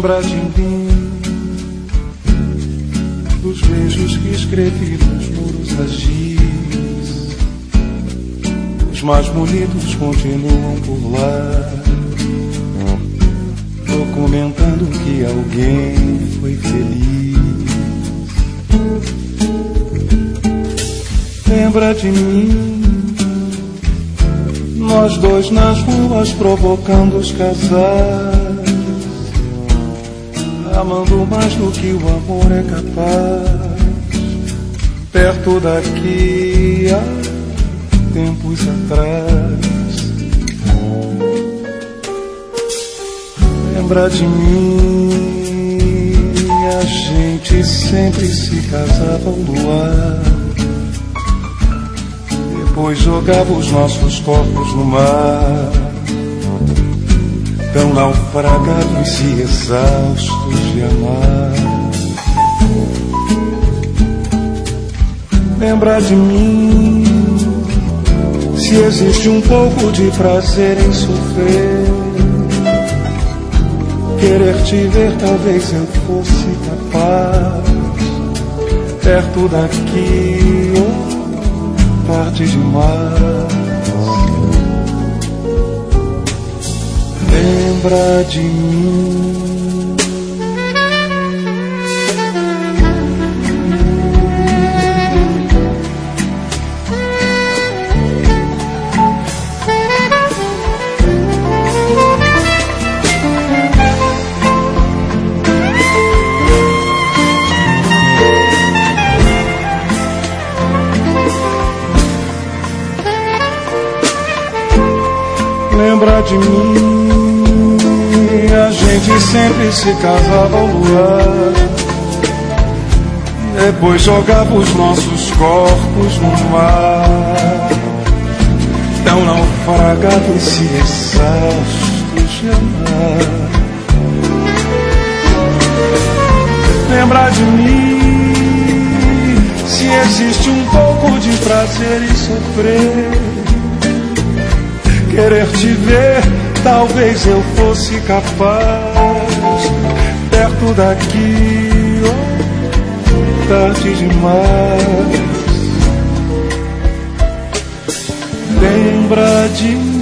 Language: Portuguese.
Lembra de mim, dos beijos que escrevi nos muros a giz. Os mais bonitos continuam por lá, documentando que alguém foi feliz. Lembra de mim, nós dois nas ruas provocando os casais, amando mais do que o amor é capaz. Perto daqui há tempos atrás. Lembra de mim, a gente sempre se casava ao luar, depois jogava os nossos corpos no mar, tão naufragados e exaustos de amar. Lembra de mim, se existe um pouco de prazer em sofrer, querer te ver talvez eu fosse capaz. Perto daqui, oh, tarde demais. Lembra de mim. Lembra de mim, a gente sempre se casava ao luar, depois jogava os nossos corpos no mar, tão naufragados e exaustos de amar. Lembra de mim, se existe um pouco de prazer em sofrer, querer te ver, talvez eu fosse capaz. Perto daqui, oh, tarde demais. Lembra de mim.